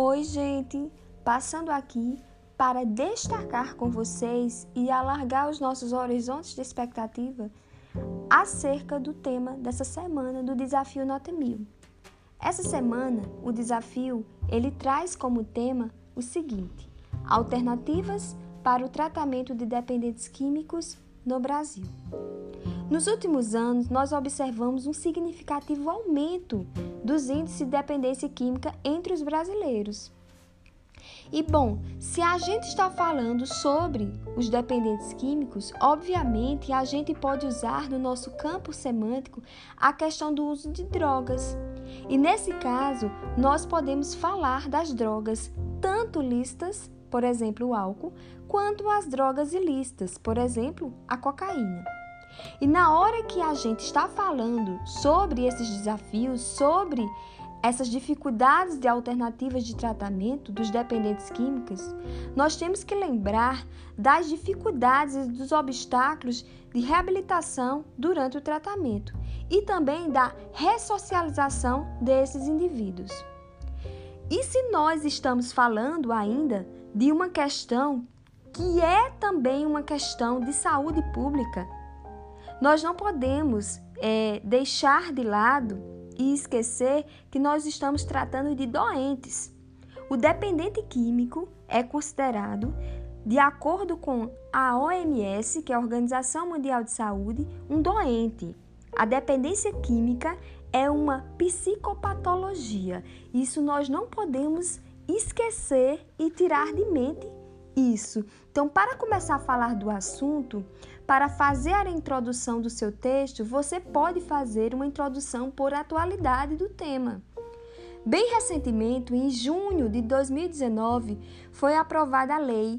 Oi, gente! Passando aqui para destacar com vocês e alargar os nossos horizontes de expectativa acerca do tema dessa semana do Desafio Nota 1000. Essa semana, o desafio, ele traz como tema o seguinte: alternativas para o tratamento de dependentes químicos no Brasil. Nos últimos anos, nós observamos um significativo aumento dos índices de dependência química entre os brasileiros. E bom, se a gente está falando sobre os dependentes químicos, obviamente a gente pode usar no nosso campo semântico a questão do uso de drogas. E nesse caso, nós podemos falar das drogas tanto lícitas, por exemplo, o álcool, quanto as drogas ilícitas, por exemplo, a cocaína. E na hora que a gente está falando sobre esses desafios, sobre essas dificuldades de alternativas de tratamento dos dependentes químicos, nós temos que lembrar das dificuldades e dos obstáculos de reabilitação durante o tratamento e também da ressocialização desses indivíduos. E se nós estamos falando ainda de uma questão que é também uma questão de saúde pública, nós não podemos deixar de lado e esquecer que nós estamos tratando de doentes. O dependente químico é considerado, de acordo com a OMS, que é a Organização Mundial de Saúde, um doente. A dependência química é uma psicopatologia. Isso nós não podemos esquecer e tirar de mente isso. Então, para começar a falar do assunto, para fazer a introdução do seu texto, você pode fazer uma introdução por atualidade do tema. Bem recentemente, em junho de 2019, foi aprovada a Lei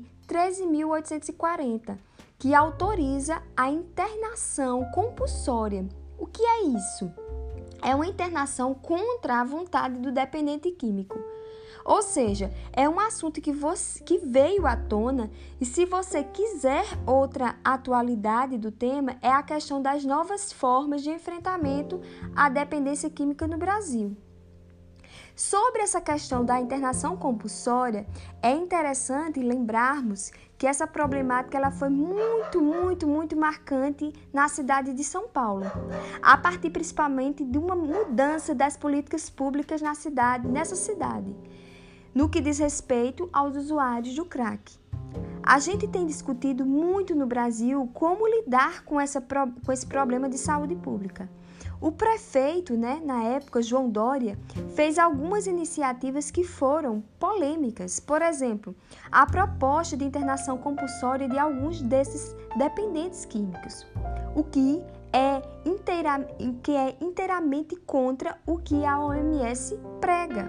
13.840, que autoriza a internação compulsória. O que é isso? É uma internação contra a vontade do dependente químico. Ou seja, é um assunto que veio à tona, e se você quiser outra atualidade do tema, é a questão das novas formas de enfrentamento à dependência química no Brasil. Sobre essa questão da internação compulsória, é interessante lembrarmos que essa problemática ela foi muito marcante na cidade de São Paulo, a partir principalmente de uma mudança das políticas públicas nessa cidade, no que diz respeito aos usuários do crack. A gente tem discutido muito no Brasil como lidar com esse problema de saúde pública. O prefeito, na época, João Dória, fez algumas iniciativas que foram polêmicas. Por exemplo, a proposta de internação compulsória de alguns desses dependentes químicos, o que é inteiramente contra o que a OMS prega.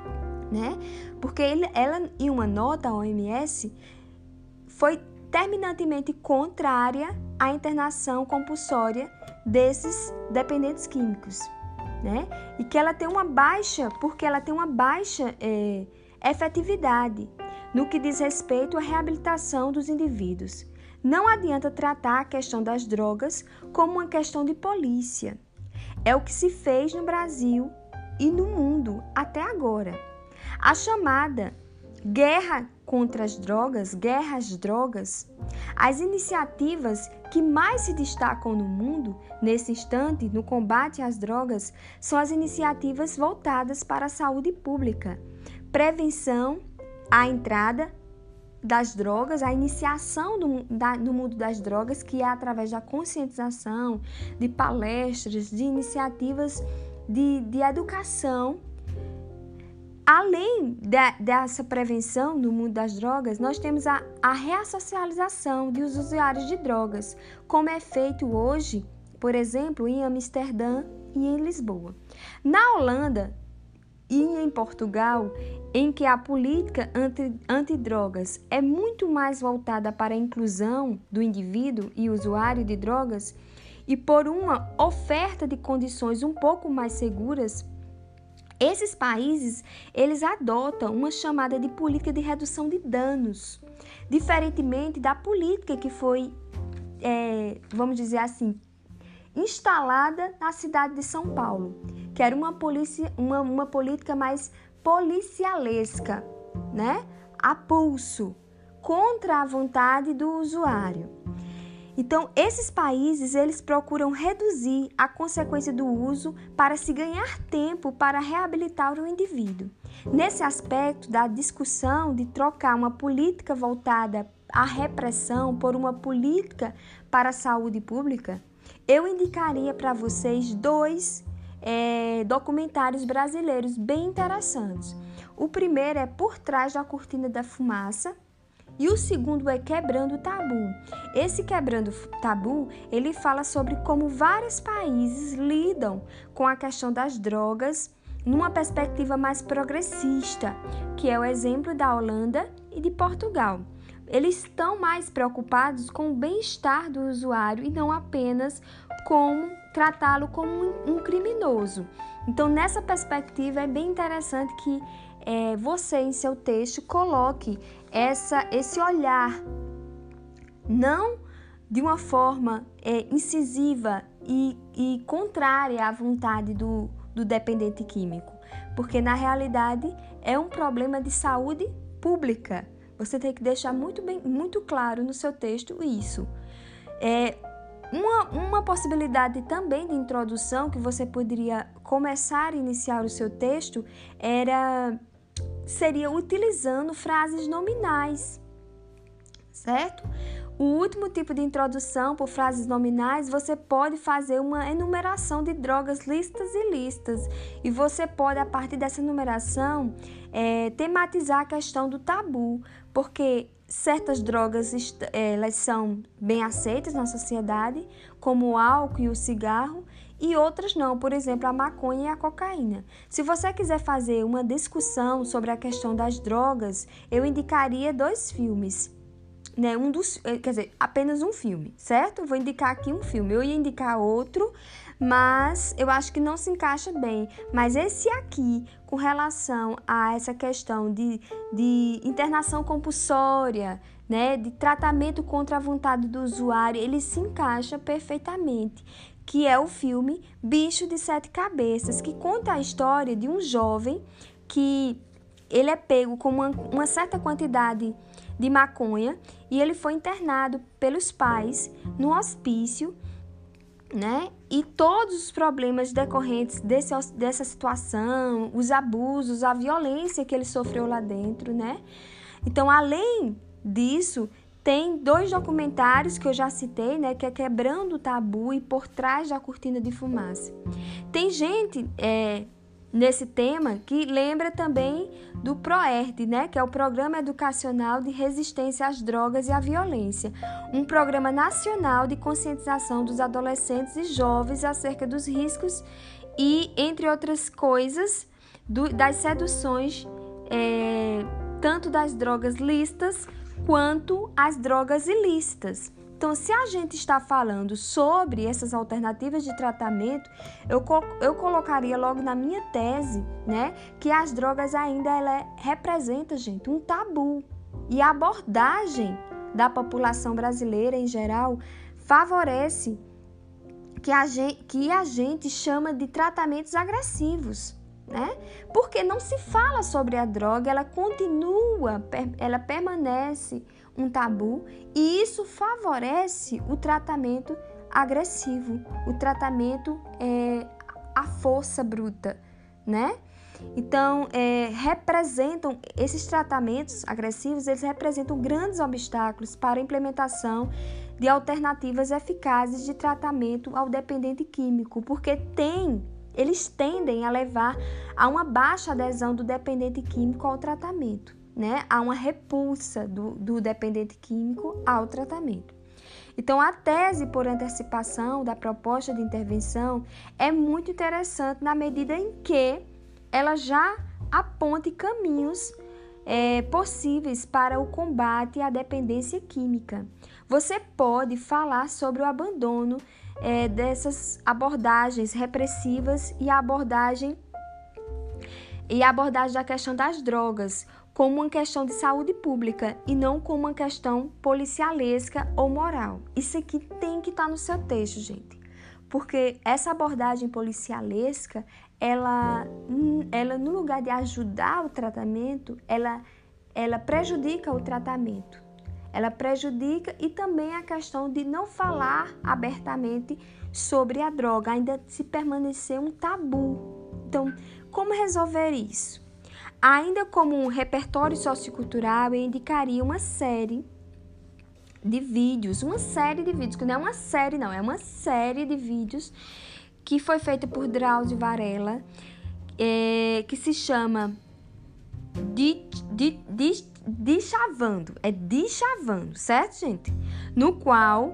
Porque ela, em uma nota, a OMS foi terminantemente contrária à internação compulsória desses dependentes químicos, e que ela tem uma baixa efetividade no que diz respeito à reabilitação dos indivíduos. Não adianta tratar a questão das drogas como uma questão de polícia. É o que se fez no Brasil e no mundo até agora. A chamada guerra contra as drogas, guerra às drogas, as iniciativas que mais se destacam no mundo, nesse instante, no combate às drogas, são as iniciativas voltadas para a saúde pública, prevenção à entrada das drogas, a iniciação no mundo das drogas, que é através da conscientização, de palestras, de iniciativas de educação. Além dessa prevenção no mundo das drogas, nós temos a reassocialização dos usuários de drogas, como é feito hoje, por exemplo, em Amsterdã e em Lisboa. Na Holanda e em Portugal, em que a política antidrogas é muito mais voltada para a inclusão do indivíduo e usuário de drogas e por uma oferta de condições um pouco mais seguras, esses países, eles adotam uma chamada de política de redução de danos, diferentemente da política que foi, vamos dizer assim, instalada na cidade de São Paulo, que era uma política mais policialesca, né? A pulso, contra a vontade do usuário. Então, esses países, eles procuram reduzir a consequência do uso para se ganhar tempo para reabilitar o indivíduo. Nesse aspecto da discussão de trocar uma política voltada à repressão por uma política para a saúde pública, eu indicaria para vocês dois documentários brasileiros bem interessantes. O primeiro é Por Trás da Cortina da Fumaça, e o segundo é Quebrando o Tabu. Esse Quebrando o Tabu, ele fala sobre como vários países lidam com a questão das drogas numa perspectiva mais progressista, que é o exemplo da Holanda e de Portugal. Eles estão mais preocupados com o bem-estar do usuário e não apenas com tratá-lo como um criminoso. Então, nessa perspectiva, é bem interessante que você, em seu texto, coloque esse olhar, não de uma forma incisiva e contrária à vontade do dependente químico, porque, na realidade, é um problema de saúde pública. Você tem que deixar muito claro no seu texto isso. Uma possibilidade também de introdução que você poderia começar a iniciar o seu texto seria utilizando frases nominais, certo? O último tipo de introdução por frases nominais, você pode fazer uma enumeração de drogas lícitas e ilícitas. E você pode, a partir dessa enumeração, tematizar a questão do tabu, porque certas drogas elas são bem aceitas na sociedade, como o álcool e o cigarro, e outras não, por exemplo, a maconha e a cocaína. Se você quiser fazer uma discussão sobre a questão das drogas, eu indicaria 2 filmes, né? Apenas um filme, certo? Eu vou indicar aqui um filme. Eu ia indicar outro, mas eu acho que não se encaixa bem. Mas esse aqui, com relação a essa questão de internação compulsória, né, de tratamento contra a vontade do usuário, ele se encaixa perfeitamente, que é o filme Bicho de 7 Cabeças, que conta a história de um jovem que ele é pego com uma certa quantidade de maconha e ele foi internado pelos pais no hospício, né? E todos os problemas decorrentes dessa situação, os abusos, a violência que ele sofreu lá dentro, né? Então, além disso, tem 2 documentários que eu já citei, né? Que é Quebrando o Tabu e Por Trás da Cortina de Fumaça. Tem gente nesse tema que lembra também do PROERD, né? Que é o Programa Educacional de Resistência às Drogas e à Violência, um programa nacional de conscientização dos adolescentes e jovens acerca dos riscos e, entre outras coisas, das seduções, tanto das drogas lícitas quanto as drogas ilícitas. Então, se a gente está falando sobre essas alternativas de tratamento, eu colocaria logo na minha tese, né, que as drogas ainda representam, gente, um tabu. E a abordagem da população brasileira em geral favorece que a gente chama de tratamentos agressivos, né? Porque não se fala sobre a droga, ela permanece um tabu, e isso favorece o tratamento agressivo, o tratamento à força bruta, né? Então, esses tratamentos agressivos, eles representam grandes obstáculos para a implementação de alternativas eficazes de tratamento ao dependente químico, porque eles tendem a levar a uma baixa adesão do dependente químico ao tratamento, né? Há uma repulsa do dependente químico ao tratamento. Então, a tese por antecipação da proposta de intervenção é muito interessante na medida em que ela já aponte caminhos possíveis para o combate à dependência química. Você pode falar sobre o abandono dessas abordagens repressivas e a abordagem da questão das drogas como uma questão de saúde pública e não como uma questão policialesca ou moral. Isso aqui tem que estar no seu texto, gente. porque essa abordagem policialesca, ela no lugar de ajudar o tratamento, ela prejudica o tratamento. Ela prejudica e também a questão de não falar abertamente sobre a droga, ainda se permanecer um tabu. Então, como resolver isso? Ainda como um repertório sociocultural, eu indicaria uma série de vídeos, que não é uma série não, é uma série de vídeos que foi feita por Drauzio Varela, que se chama Deschavando, certo, gente? No qual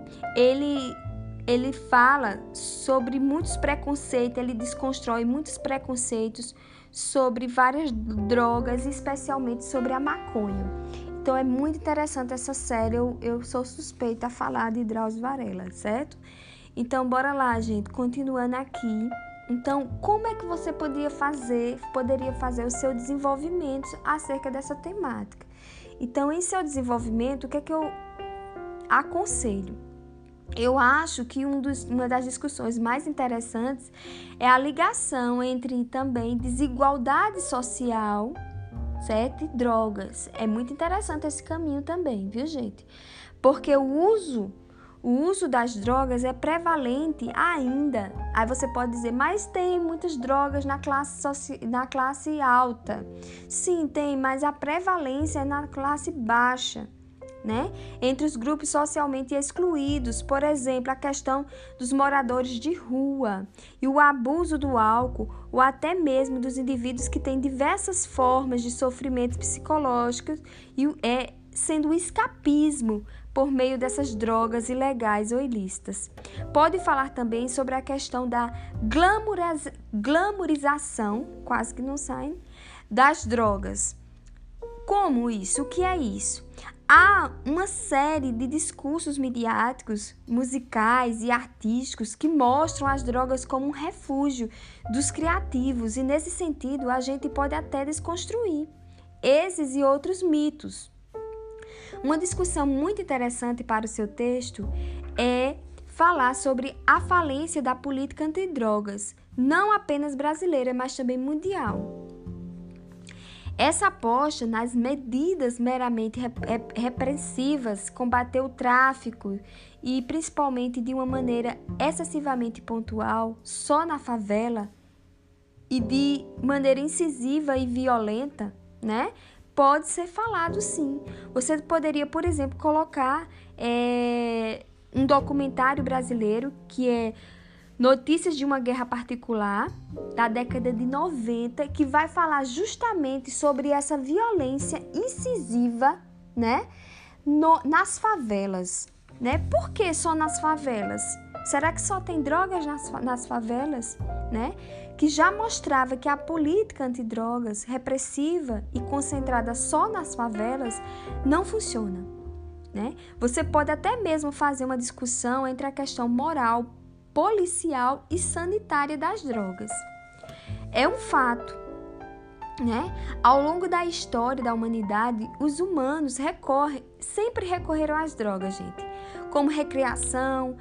ele fala sobre muitos preconceitos, ele desconstrói muitos preconceitos sobre várias drogas, especialmente sobre a maconha. Então é muito interessante essa série, eu sou suspeita a falar de Drauzio Varela, certo? Então bora lá, gente, continuando aqui. Então, como é que você poderia fazer o seu desenvolvimento acerca dessa temática? Então, em seu desenvolvimento, o que é que eu aconselho? Eu acho que uma das discussões mais interessantes é a ligação entre também desigualdade social, certo? E drogas. É muito interessante esse caminho também, viu, gente? Porque o uso das drogas é prevalente ainda. Aí você pode dizer, mas tem muitas drogas na classe alta. Sim, tem, mas a prevalência é na classe baixa, né? Entre os grupos socialmente excluídos, por exemplo, a questão dos moradores de rua e o abuso do álcool, ou até mesmo dos indivíduos que têm diversas formas de sofrimento psicológico, sendo o escapismo por meio dessas drogas ilegais ou ilícitas. Pode falar também sobre a questão da glamorização, quase que não sai, das drogas. Como isso? O que é isso? Há uma série de discursos midiáticos, musicais e artísticos que mostram as drogas como um refúgio dos criativos, e nesse sentido a gente pode até desconstruir esses e outros mitos. Uma discussão muito interessante para o seu texto é falar sobre a falência da política antidrogas, não apenas brasileira, mas também mundial. Essa aposta nas medidas meramente repressivas, combater o tráfico e principalmente de uma maneira excessivamente pontual, só na favela e de maneira incisiva e violenta, né? Pode ser falado sim. Você poderia, por exemplo, colocar um documentário brasileiro que é Notícias de uma Guerra Particular, da década de 90, que vai falar justamente sobre essa violência incisiva, né, nas favelas, né? Por que só nas favelas? Será que só tem drogas nas favelas, né? Que já mostrava que a política antidrogas, repressiva e concentrada só nas favelas, não funciona, né? Você pode até mesmo fazer uma discussão entre a questão moral, policial e sanitária das drogas. É um fato, né? Ao longo da história da humanidade, os humanos sempre recorreram às drogas, gente, como recreação,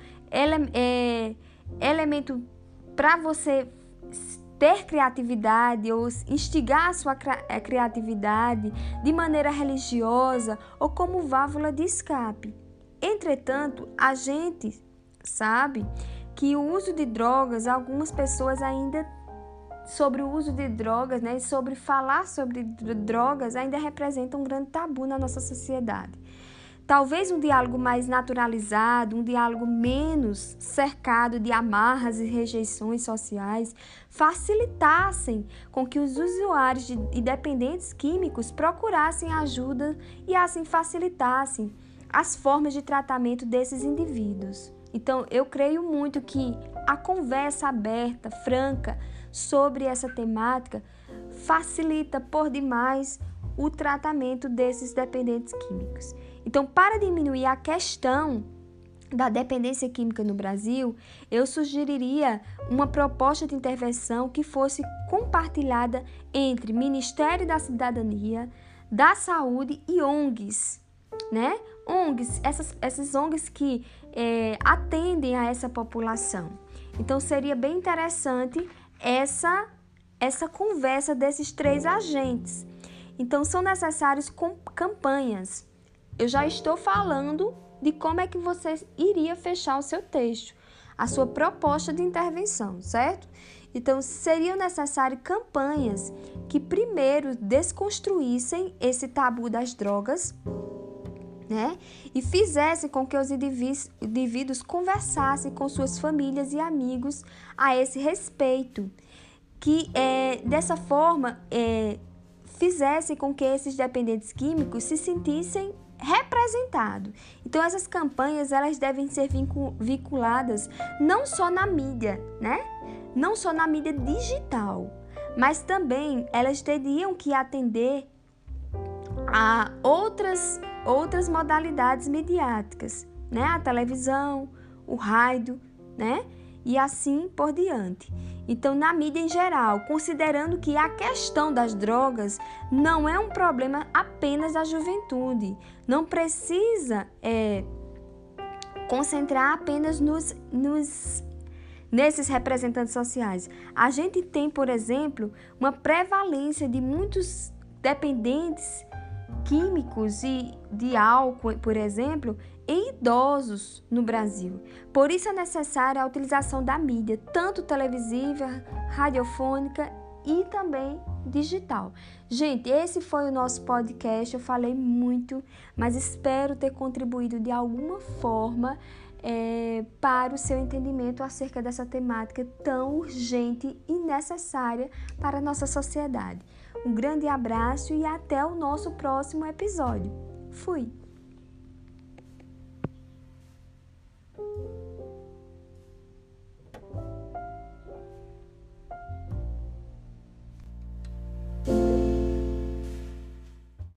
elemento para você ter criatividade ou instigar a sua criatividade de maneira religiosa ou como válvula de escape. Entretanto, a gente sabe que o uso de drogas, algumas pessoas ainda, sobre o uso de drogas, né, sobre falar sobre drogas, ainda representa um grande tabu na nossa sociedade. Talvez um diálogo mais naturalizado, um diálogo menos cercado de amarras e rejeições sociais, facilitassem com que os usuários e dependentes químicos procurassem ajuda e assim facilitassem as formas de tratamento desses indivíduos. Então, eu creio muito que a conversa aberta, franca, sobre essa temática facilita por demais o tratamento desses dependentes químicos. Então, para diminuir a questão da dependência química no Brasil, eu sugeriria uma proposta de intervenção que fosse compartilhada entre Ministério da Cidadania, da Saúde e ONGs, né? ONGs, essas ONGs que atendem a essa população. Então, seria bem interessante essa conversa desses 3 agentes. Então, são necessárias campanhas. Eu já estou falando de como é que você iria fechar o seu texto, a sua proposta de intervenção, certo? Então, seriam necessárias campanhas que primeiro desconstruíssem esse tabu das drogas, né? E fizessem com que os indivíduos conversassem com suas famílias e amigos a esse respeito, que dessa forma fizessem com que esses dependentes químicos se sentissem representados. Então, essas campanhas elas devem ser vinculadas não só na mídia, né? Não só na mídia digital, mas também elas teriam que atender a outras modalidades midiáticas, né? A televisão, o rádio, né? E assim por diante. Então, na mídia em geral, considerando que a questão das drogas não é um problema apenas da juventude, não precisa concentrar apenas nesses representantes sociais. A gente tem, por exemplo, uma prevalência de muitos dependentes químicos e de álcool, por exemplo, em idosos no Brasil. Por isso é necessária a utilização da mídia, tanto televisiva, radiofônica e também digital. Gente, esse foi o nosso podcast. Eu falei muito, mas espero ter contribuído de alguma forma para o seu entendimento acerca dessa temática tão urgente e necessária para a nossa sociedade. Um grande abraço e até o nosso próximo episódio. Fui!